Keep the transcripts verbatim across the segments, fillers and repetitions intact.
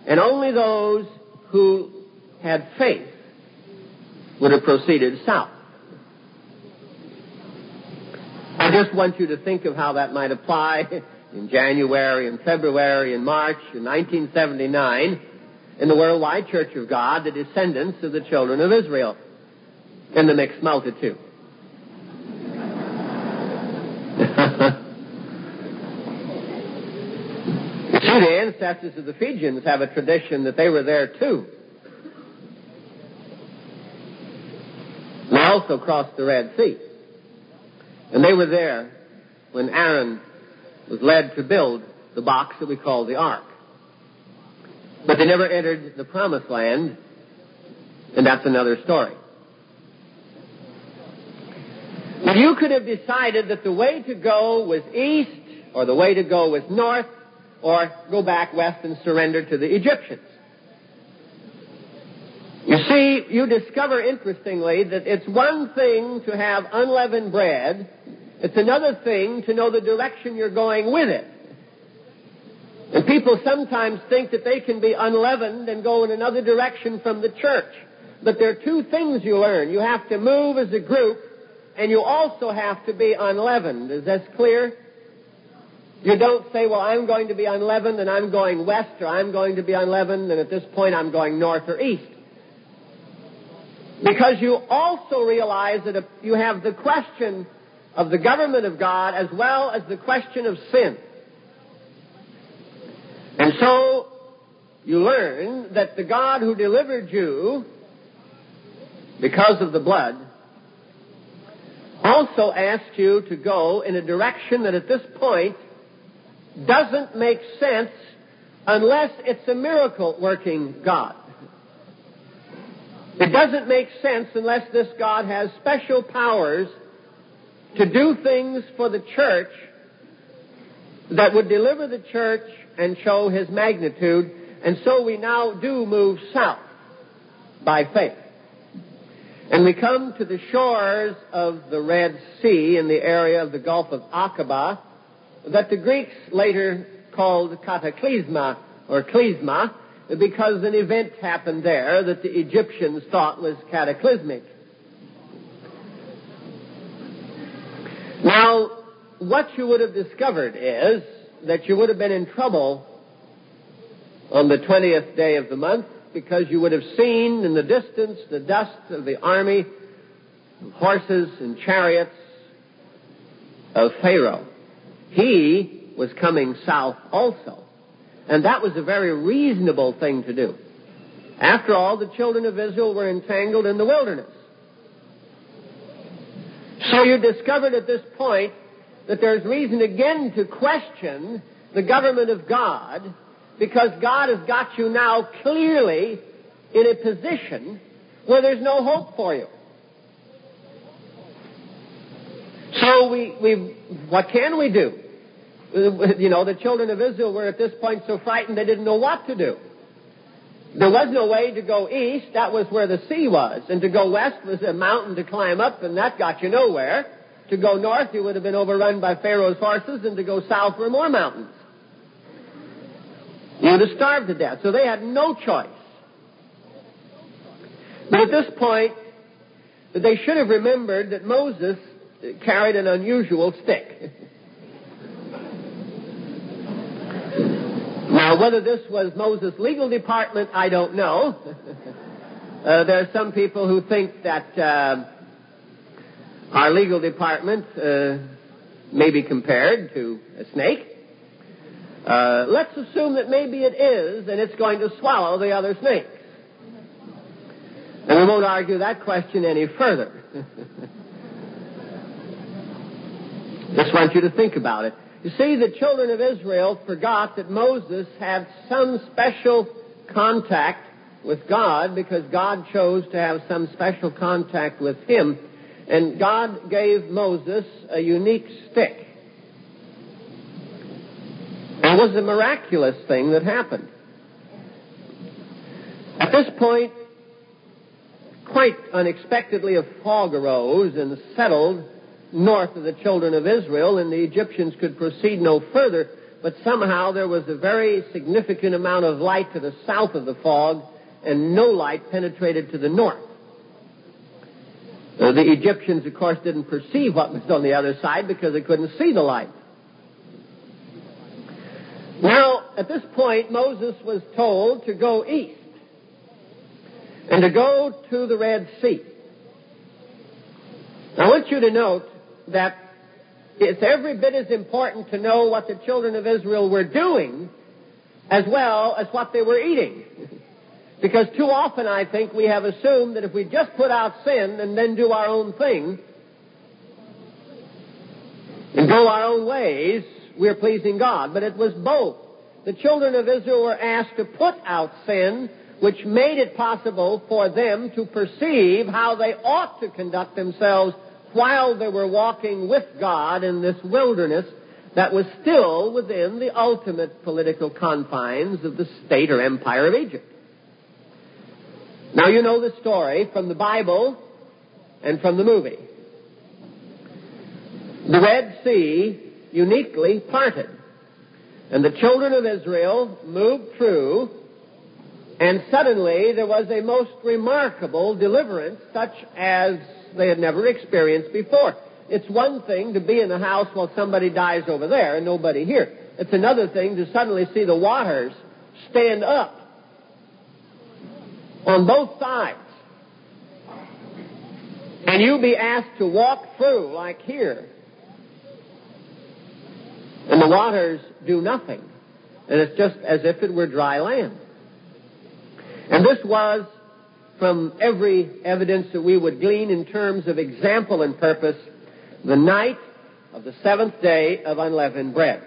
And only those who had faith would have proceeded south. I just want you to think of how that might apply in January and February and March in nineteen seventy-nine in the Worldwide Church of God, the descendants of the children of Israel in the mixed multitude. You see, the ancestors of the Fijians have a tradition that they were there too. They also crossed the Red Sea. And they were there when Aaron was led to build the box that we call the Ark. But they never entered the Promised Land, and that's another story. If you could have decided that the way to go was east, or the way to go was north, or go back west and surrender to the Egyptians. You see, you discover, interestingly, that it's one thing to have unleavened bread. It's another thing to know the direction you're going with it. And people sometimes think that they can be unleavened and go in another direction from the church. But there are two things you learn. You have to move as a group, and you also have to be unleavened. Is this clear? You don't say, well, I'm going to be unleavened and I'm going west, or I'm going to be unleavened and at this point I'm going north or east. Because you also realize that you have the question of the government of God as well as the question of sin. And so you learn that the God who delivered you because of the blood also asked you to go in a direction that at this point doesn't make sense unless it's a miracle-working God. It doesn't make sense unless this God has special powers to do things for the church that would deliver the church and show His magnitude. And so we now do move south by faith. And we come to the shores of the Red Sea in the area of the Gulf of Aqaba that the Greeks later called Cataclysma or Klysma, because an event happened there that the Egyptians thought was cataclysmic. Now, what you would have discovered is that you would have been in trouble on the twentieth day of the month, because you would have seen in the distance the dust of the army, horses and chariots of Pharaoh. He was coming south also. And that was a very reasonable thing to do. After all, the children of Israel were entangled in the wilderness. So you discovered at this point that there's reason again to question the government of God, because God has got you now clearly in a position where there's no hope for you. So we, we, what can we do? You know, the children of Israel were at this point so frightened they didn't know what to do. There was no way to go east. That was where the sea was. And to go west was a mountain to climb up, and that got you nowhere. To go north, you would have been overrun by Pharaoh's horses, and to go south were more mountains. You would have starved to death. So they had no choice. But at this point, they should have remembered that Moses carried an unusual stick. Now, whether this was Moses' legal department, I don't know. uh, there are some people who think that uh, our legal department uh, may be compared to a snake. Uh, let's assume that maybe it is, and it's going to swallow the other snakes. And we won't argue that question any further. Just want you to think about it. You see, the children of Israel forgot that Moses had some special contact with God, because God chose to have some special contact with him. And God gave Moses a unique stick. It was a miraculous thing that happened. At this point, quite unexpectedly, a fog arose and settled north of the children of Israel, and the Egyptians could proceed no further. but somehow there was a very significant amount of light to the south of the fog, and no light penetrated to the north. Uh, the Egyptians, of course, didn't perceive what was on the other side because they couldn't see the light. Now, at this point, Moses was told to go east and to go to the Red Sea. Now, I want you to note that it's every bit as important to know what the children of Israel were doing as well as what they were eating. Because too often, I think, we have assumed that if we just put out sin and then do our own thing and go our own ways, we're pleasing God. But it was both. The children of Israel were asked to put out sin, which made it possible for them to perceive how they ought to conduct themselves while they were walking with God in this wilderness that was still within the ultimate political confines of the state or empire of Egypt. Now, you know the story from the Bible and from the movie. The Red Sea uniquely parted, and the children of Israel moved through, and suddenly there was a most remarkable deliverance such as they had never experienced before. It's one thing to be in the house while somebody dies over there and nobody here. It's another thing to suddenly see the waters stand up on both sides, and you be asked to walk through like here, and the waters do nothing, and it's just as if it were dry land. And this was, from every evidence that we would glean in terms of example and purpose, the night of the seventh day of unleavened bread.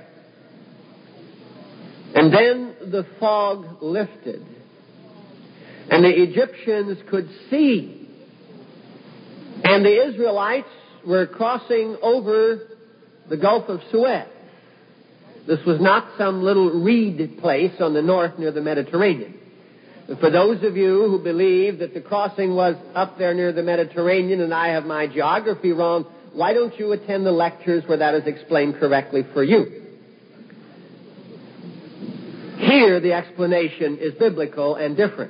And then the fog lifted, and the Egyptians could see, and the Israelites were crossing over the Gulf of Suez. This was not some little reed place on the north near the Mediterranean. For those of you who believe that the crossing was up there near the Mediterranean and I have my geography wrong, why don't you attend the lectures where that is explained correctly for you? Here the explanation is biblical and different.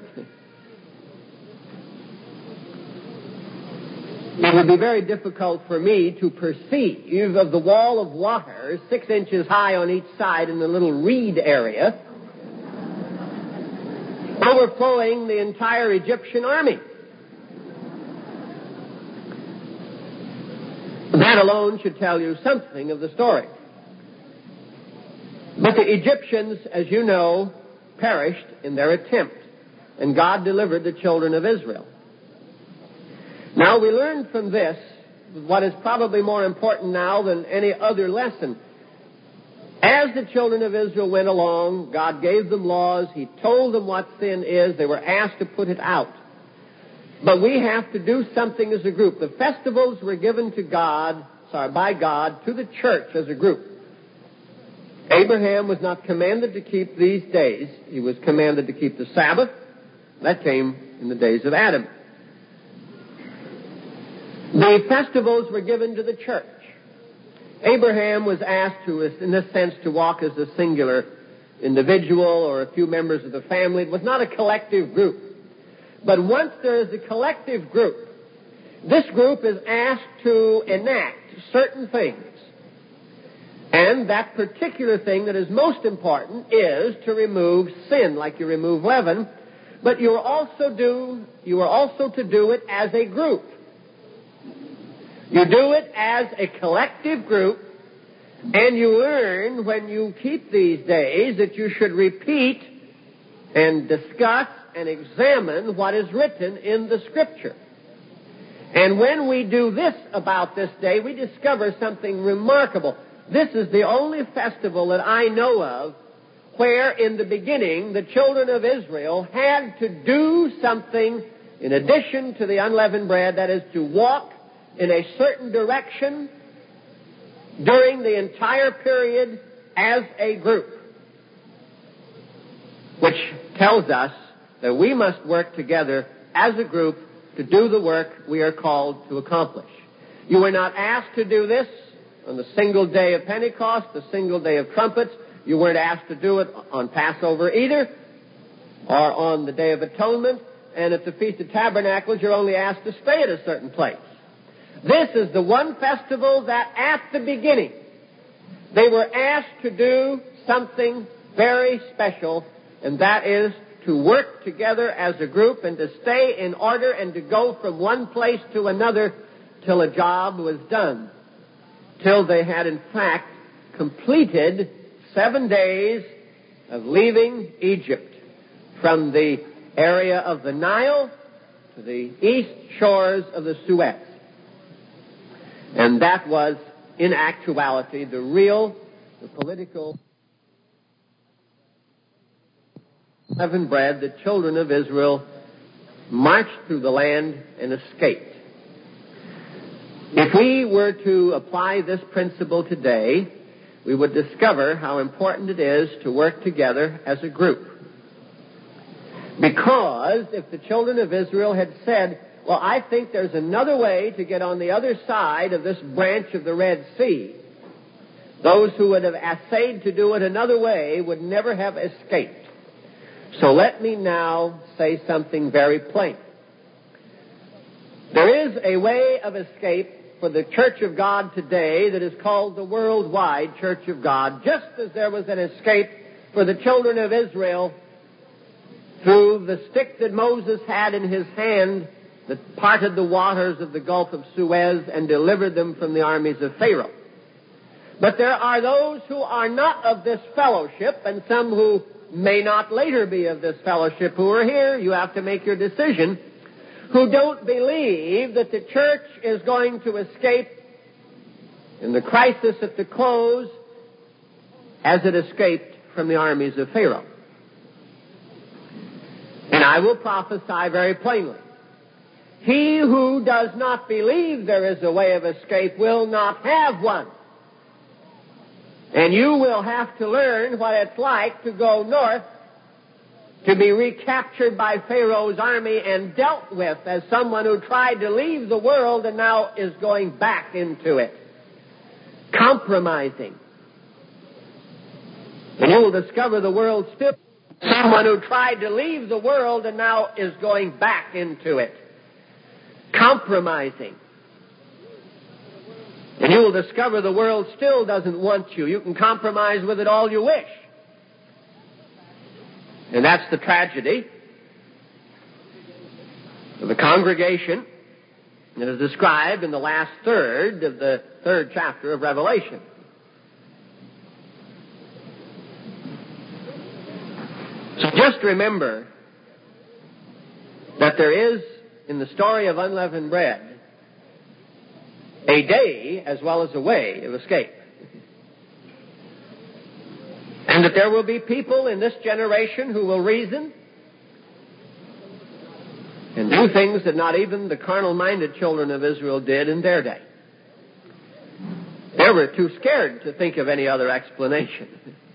It would be very difficult for me to perceive of the wall of water six inches high on each side in the little reed area overflowing the entire Egyptian army. That alone should tell you something of the story. But the Egyptians, as you know, perished in their attempt, and God delivered the children of Israel. Now, we learn from this what is probably more important now than any other lesson. As the children of Israel went along, God gave them laws. He told them what sin is. They were asked to put it out. But we have to do something as a group. The festivals were given to God, sorry, by God to the church as a group. Abraham was not commanded to keep these days. He was commanded to keep the Sabbath. That came in the days of Adam. The festivals were given to the church. Abraham was asked to, in this sense, to walk as a singular individual or a few members of the family. It was not a collective group. But once there is a collective group, this group is asked to enact certain things. And that particular thing that is most important is to remove sin, like you remove leaven. But you are also do you are also to do it as a group. You do it as a collective group, and you learn when you keep these days that you should repeat and discuss and examine what is written in the Scripture. And when we do this about this day, we discover something remarkable. This is the only festival that I know of where in the beginning the children of Israel had to do something in addition to the unleavened bread, that is to walk in a certain direction during the entire period as a group, which tells us that we must work together as a group to do the work we are called to accomplish. You were not asked to do this on the single day of Pentecost, the single day of trumpets. You weren't asked to do it on Passover either, or on the Day of Atonement, and at the Feast of Tabernacles you're only asked to stay at a certain place. This is the one festival that at the beginning they were asked to do something very special, and that is to work together as a group and to stay in order and to go from one place to another till a job was done, till they had in fact completed seven days of leaving Egypt from the area of the Nile to the east shores of the Suez. And that was, in actuality, the real, the political unleavened bread. The children of Israel marched through the land and escaped. If we were to apply this principle today, we would discover how important it is to work together as a group. Because if the children of Israel had said, well, I think there's another way to get on the other side of this branch of the Red Sea, those who would have essayed to do it another way would never have escaped. So let me now say something very plain. There is a way of escape for the Church of God today that is called the worldwide Church of God, just as there was an escape for the children of Israel through the stick that Moses had in his hand that parted the waters of the Gulf of Suez and delivered them from the armies of Pharaoh. But there are those who are not of this fellowship, and some who may not later be of this fellowship who are here. You have to make your decision. Who don't believe that the church is going to escape in the crisis at the close as it escaped from the armies of Pharaoh. And I will prophesy very plainly. He who does not believe there is a way of escape will not have one. And you will have to learn what it's like to go north, to be recaptured by Pharaoh's army and dealt with as someone who tried to leave the world and now is going back into it. Compromising. And you will discover the world still someone who tried to leave the world and now is going back into it. Compromising. And you will discover the world still doesn't want you. You can compromise with it all you wish. And that's the tragedy of the congregation that is described in the last third of the third chapter of Revelation. So just remember that there is, in the story of unleavened bread, a day as well as a way of escape. And that there will be people in this generation who will reason and do things that not even the carnal-minded children of Israel did in their day. They were too scared to think of any other explanation.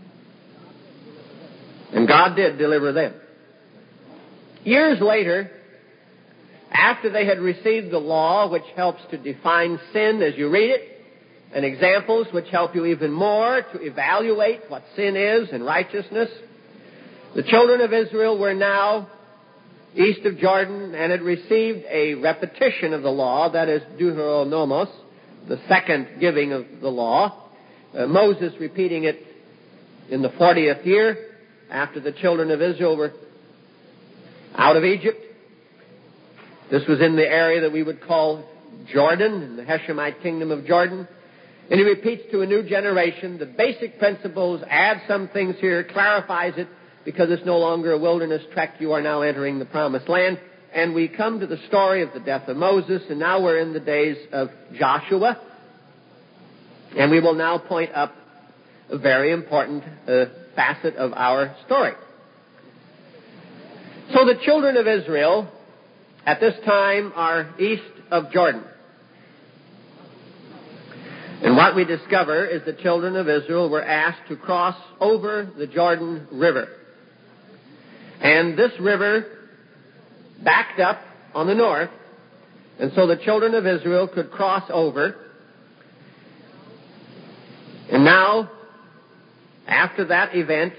And God did deliver them. Years later, after they had received the law, which helps to define sin as you read it, and examples which help you even more to evaluate what sin is and righteousness, the children of Israel were now east of Jordan and had received a repetition of the law, that is Deuteronomos, the second giving of the law. Uh, Moses repeating it in the fortieth year after the children of Israel were out of Egypt. This was in the area that we would call Jordan, in the Heshemite kingdom of Jordan. And he repeats to a new generation the basic principles, adds some things here, clarifies it, because it's no longer a wilderness trek. You are now entering the promised land. And we come to the story of the death of Moses, and now we're in the days of Joshua. And we will now point up a very important uh, facet of our story. So the children of Israel at this time are east of Jordan. And what we discover is the children of Israel were asked to cross over the Jordan River. And this river backed up on the north, and so the children of Israel could cross over. And now, After that event,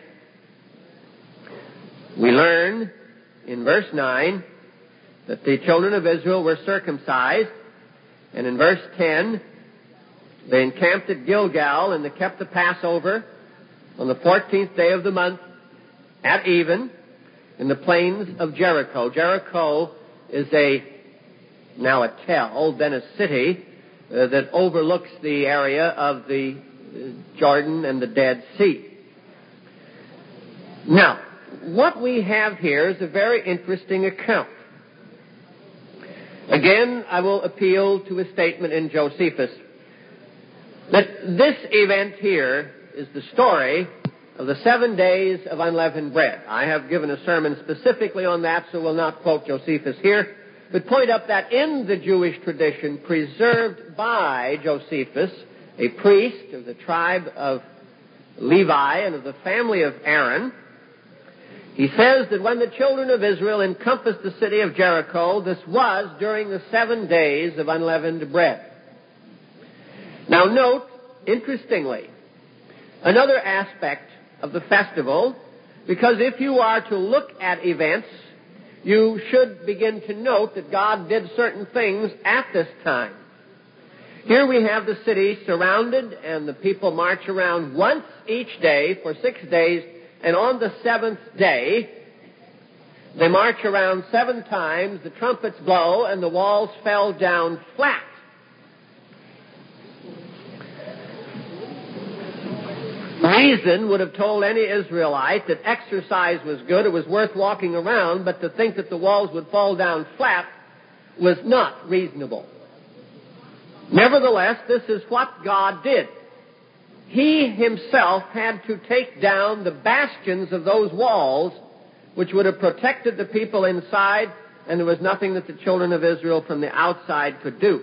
we learn in verse nine that the children of Israel were circumcised, and in verse ten, they encamped at Gilgal, and they kept the Passover on the fourteenth day of the month at even in the plains of Jericho. Jericho is a, now a tell, then a city uh, that overlooks the area of the uh, Jordan and the Dead Sea. Now, what we have here is a very interesting account. Again, I will appeal to a statement in Josephus that this event here is the story of the seven days of unleavened bread. I have given a sermon specifically on that, so will not quote Josephus here, but point up that in the Jewish tradition preserved by Josephus, a priest of the tribe of Levi and of the family of Aaron, he says that when the children of Israel encompassed the city of Jericho, this was during the seven days of unleavened bread. Now note, interestingly, another aspect of the festival, because if you are to look at events, you should begin to note that God did certain things at this time. Here we have the city surrounded, and the people march around once each day for six days, and on the seventh day, they march around seven times, the trumpets blow, and the walls fell down flat. Reason would have told any Israelite that exercise was good, it was worth walking around, but to think that the walls would fall down flat was not reasonable. Nevertheless, this is what God did. He himself had to take down the bastions of those walls which would have protected the people inside, and there was nothing that the children of Israel from the outside could do.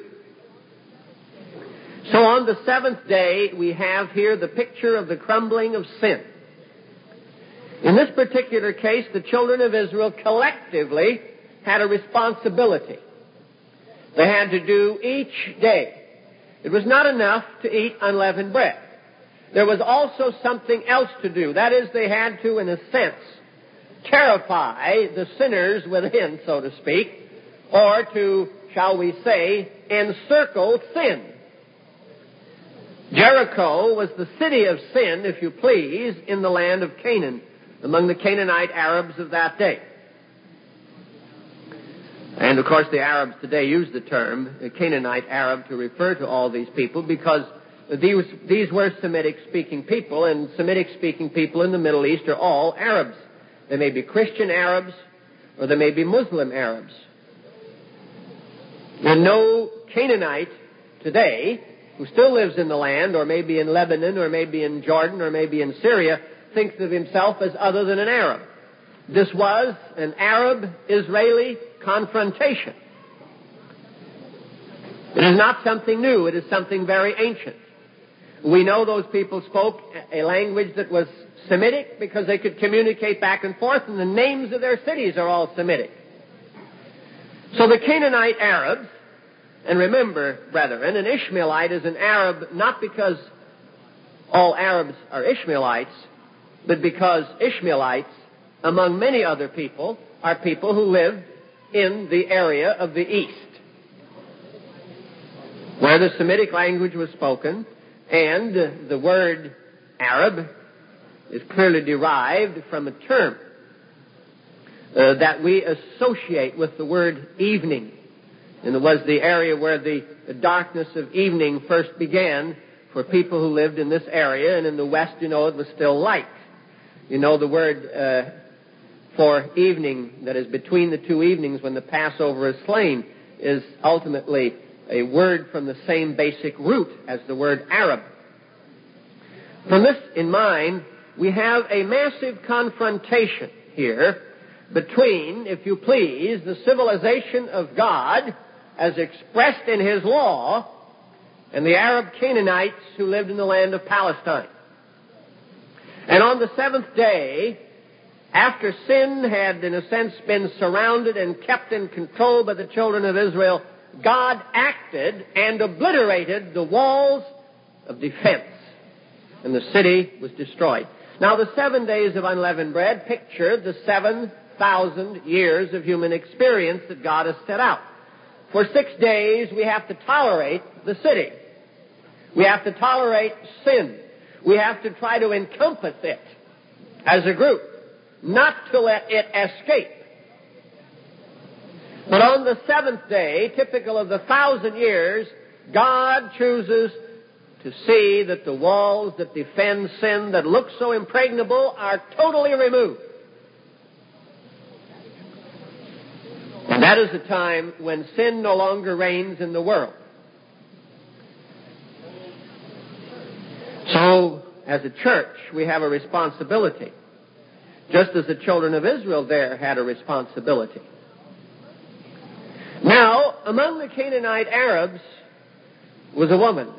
So on the seventh day, we have here the picture of the crumbling of sin. In this particular case, the children of Israel collectively had a responsibility. They had to do each day. It was not enough to eat unleavened bread. There was also something else to do. That is, they had to, in a sense, terrify the sinners within, so to speak, or to, shall we say, encircle sin. Jericho was the city of sin, if you please, in the land of Canaan, among the Canaanite Arabs of that day. And, of course, the Arabs today use the term Canaanite Arab to refer to all these people because these, these were Semitic-speaking people, and Semitic-speaking people in the Middle East are all Arabs. They may be Christian Arabs, or they may be Muslim Arabs. And no Canaanite today who still lives in the land, or maybe in Lebanon, or maybe in Jordan, or maybe in Syria, thinks of himself as other than an Arab. This was an Arab-Israeli confrontation. It is not something new. It is something very ancient. We know those people spoke a language that was Semitic because they could communicate back and forth, and the names of their cities are all Semitic. So the Canaanite Arabs, and remember, brethren, an Ishmaelite is an Arab not because all Arabs are Ishmaelites, but because Ishmaelites, among many other people, are people who live in the area of the East, where the Semitic language was spoken, and the word Arab is clearly derived from a term uh, that we associate with the word evening. And it was the area where the, the darkness of evening first began for people who lived in this area, and in the West, you know, it was still light. You know, the word uh, for evening, that is between the two evenings when the Passover is slain, is ultimately a word from the same basic root as the word Arab. From this in mind, we have a massive confrontation here between, if you please, the civilization of God as expressed in His law and the Arab Canaanites who lived in the land of Palestine. And on the seventh day, after sin had, in a sense, been surrounded and kept in control by the children of Israel, God acted and obliterated the walls of defense, and the city was destroyed. Now, the seven days of unleavened bread picture the seven thousand years of human experience that God has set out. For six days, we have to tolerate the city. We have to tolerate sin. We have to try to encompass it as a group, not to let it escape. But on the seventh day, typical of the thousand years, God chooses to see that the walls that defend sin, that look so impregnable, are totally removed. And that is the time when sin no longer reigns in the world. So, as a church, we have a responsibility, just as the children of Israel there had a responsibility. Now, among the Canaanite Arabs was a woman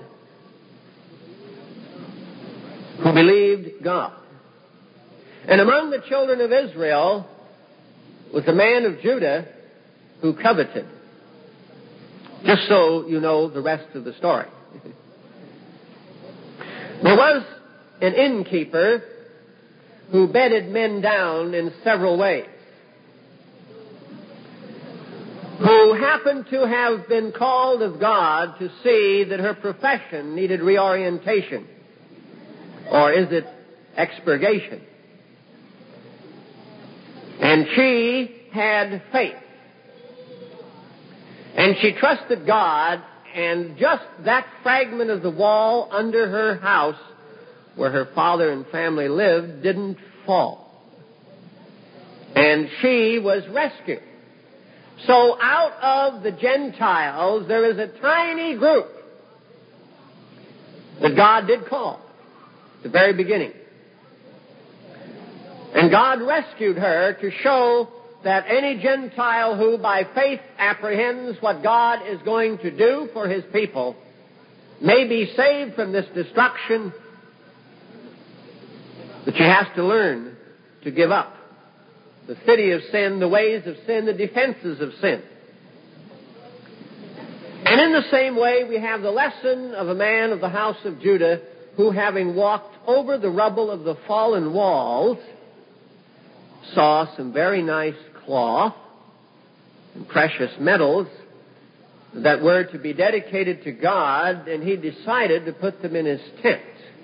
who believed God. And among the children of Israel was a man of Judah who coveted. Just so you know the rest of the story. There was an innkeeper who bedded men down in several ways, who happened to have been called of God to see that her profession needed reorientation. Or is it expurgation? And she had faith. And she trusted God, and just that fragment of the wall under her house where her father and family lived didn't fall. And she was rescued. So out of the Gentiles, there is a tiny group that God did call at the very beginning. And God rescued her to show that any Gentile who by faith apprehends what God is going to do for His people may be saved from this destruction, but she has to learn to give up the city of sin, the ways of sin, the defenses of sin. And in the same way, we have the lesson of a man of the house of Judah who, having walked over the rubble of the fallen walls, saw some very nice cloth and precious metals that were to be dedicated to God, and he decided to put them in his tent.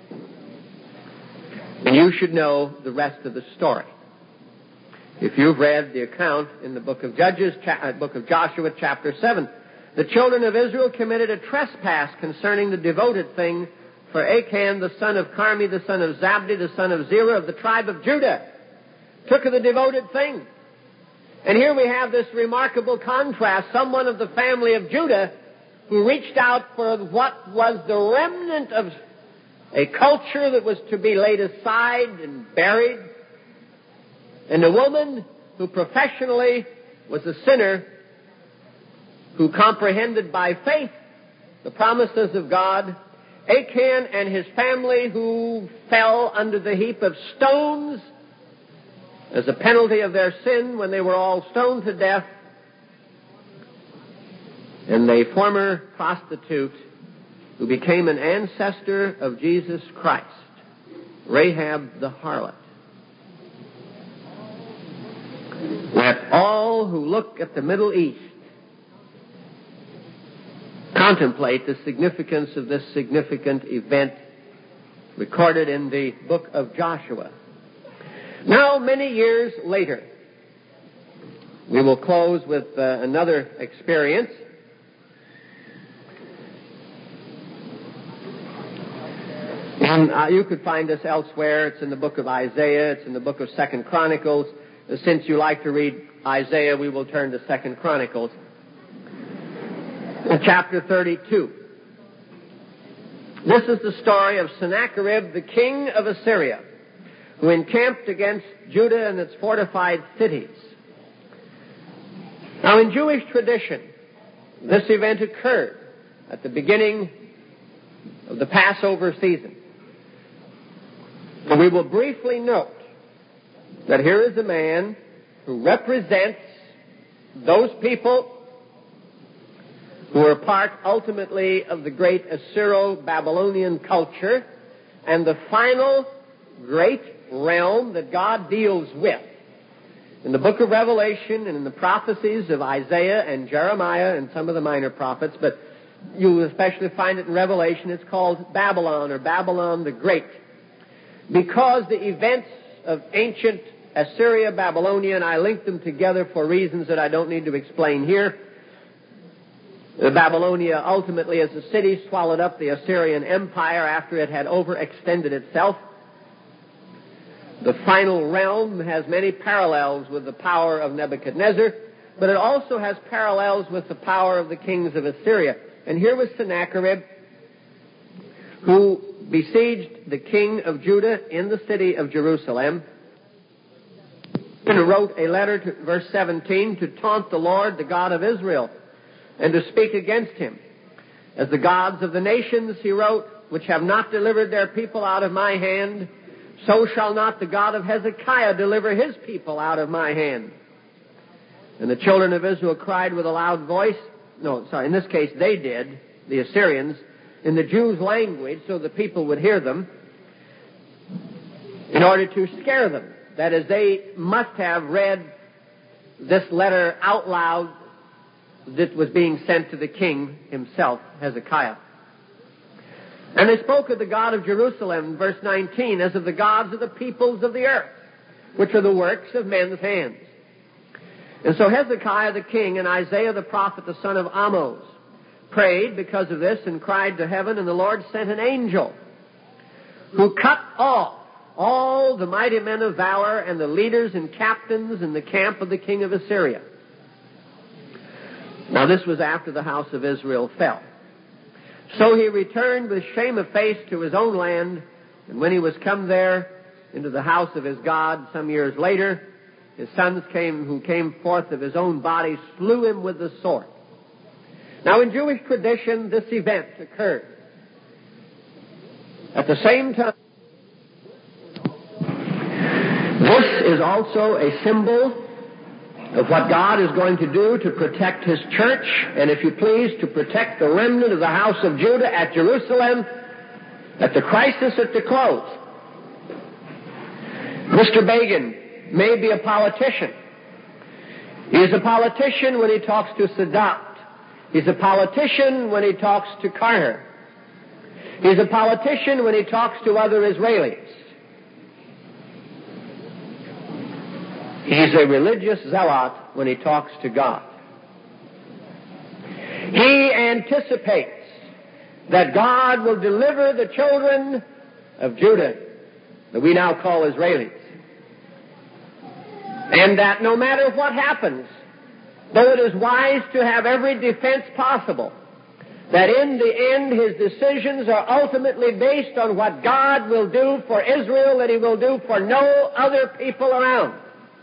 And you should know the rest of the story. If you've read the account in the book of Judges, cha- book of Joshua, chapter seven, the children of Israel committed a trespass concerning the devoted thing, for Achan, the son of Carmi, the son of Zabdi, the son of Zerah, of the tribe of Judah, took of the devoted thing. And here we have this remarkable contrast. Someone of the family of Judah who reached out for what was the remnant of a culture that was to be laid aside and buried. And a woman who professionally was a sinner, who comprehended by faith the promises of God. Achan and his family, who fell under the heap of stones as a penalty of their sin when they were all stoned to death. And a former prostitute who became an ancestor of Jesus Christ, Rahab the harlot. Let all who look at the Middle East contemplate the significance of this significant event recorded in the book of Joshua. Now, many years later, we will close with uh, another experience. And uh, you could find this elsewhere. It's in the book of Isaiah. It's in the book of Second Chronicles. Uh, since you like to read Isaiah, we will turn to Second Chronicles. In chapter thirty-two. This is the story of Sennacherib, the king of Assyria, who encamped against Judah and its fortified cities. Now, in Jewish tradition, this event occurred at the beginning of the Passover season. And we will briefly note that here is a man who represents those people who were part ultimately of the great Assyro-Babylonian culture and the final great realm that God deals with in the book of Revelation and in the prophecies of Isaiah and Jeremiah and some of the minor prophets, but you especially find it in Revelation. It's called Babylon, or Babylon the Great, because the events of ancient Assyria, Babylonia, and I link them together for reasons that I don't need to explain here. The Babylonia ultimately as a city swallowed up the Assyrian Empire after it had overextended itself. The final realm has many parallels with the power of Nebuchadnezzar, but it also has parallels with the power of the kings of Assyria. And here was Sennacherib, who besieged the king of Judah in the city of Jerusalem, and wrote a letter to verse seventeen to taunt the Lord, the God of Israel, and to speak against him. As the gods of the nations, he wrote, which have not delivered their people out of my hand, so shall not the God of Hezekiah deliver his people out of my hand. And the children of Israel cried with a loud voice. No, sorry, in this case they did, the Assyrians, in the Jews' language so the people would hear them, in order to scare them. That is, they must have read this letter out loud that was being sent to the king himself, Hezekiah. And they spoke of the God of Jerusalem, verse nineteen, as of the gods of the peoples of the earth, which are the works of men's hands. And so Hezekiah the king and Isaiah the prophet, the son of Amoz, prayed because of this and cried to heaven, and the Lord sent an angel who cut off all the mighty men of valor and the leaders and captains in the camp of the king of Assyria. Now this was after the house of Israel fell. So he returned with shame of face to his own land, and when he was come there into the house of his God some years later, his sons came, who came forth of his own body, slew him with the sword. Now in Jewish tradition, this event occurred at the same time. This is also a symbol of what God is going to do to protect His church, and if you please, to protect the remnant of the house of Judah at Jerusalem at the crisis at the close. Mister Begin may be a politician. He is a politician when he talks to Sadat. He's a politician when he talks to Carter. He's a politician when he talks to other Israelis. He's a religious zealot when he talks to God. He anticipates that God will deliver the children of Judah, that we now call Israelis. And that no matter what happens, though it is wise to have every defense possible, that in the end his decisions are ultimately based on what God will do for Israel that he will do for no other people around.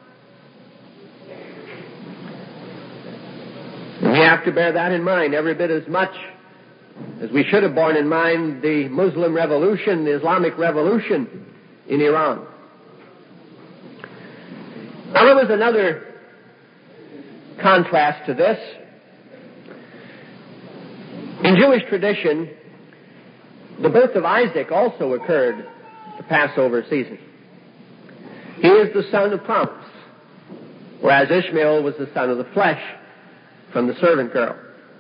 We have to bear that in mind every bit as much as we should have borne in mind the Muslim revolution, the Islamic revolution in Iran. Now there was another contrast to this. In Jewish tradition, the birth of Isaac also occurred at the Passover season. He is the son of promise, whereas Ishmael was the son of the flesh from the servant girl.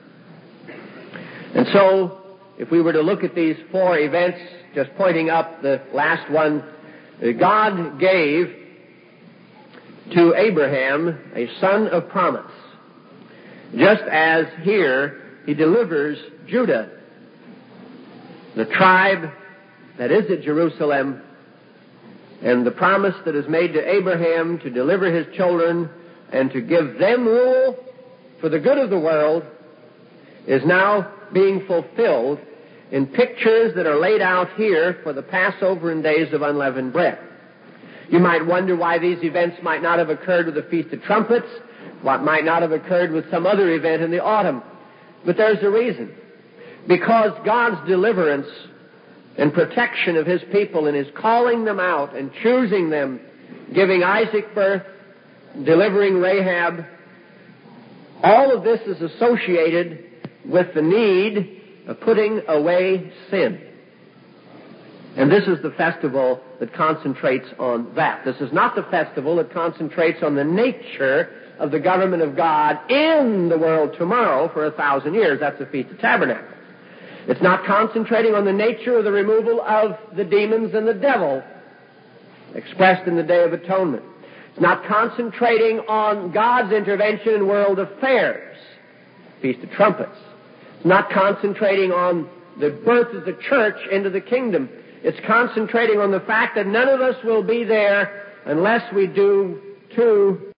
And so, if we were to look at these four events, just pointing up the last one, God gave to Abraham a son of promise, just as here he delivers Judah, the tribe that is at Jerusalem, and the promise that is made to Abraham to deliver his children and to give them rule for the good of the world is now being fulfilled in pictures that are laid out here for the Passover and days of unleavened bread. You might wonder why these events might not have occurred with the Feast of Trumpets, what might not have occurred with some other event in the autumn. But there's a reason. Because God's deliverance and protection of His people and His calling them out and choosing them, giving Isaac birth, delivering Rahab, all of this is associated with the need of putting away sin. And this is the festival that concentrates on that. This is not the festival that concentrates on the nature of the government of God in the world tomorrow for a thousand years. That's the Feast of Tabernacles. It's not concentrating on the nature of the removal of the demons and the devil expressed in the Day of Atonement. It's not concentrating on God's intervention in world affairs, Feast of Trumpets. It's not concentrating on the birth of the church into the kingdom. It's concentrating on the fact that none of us will be there unless we do two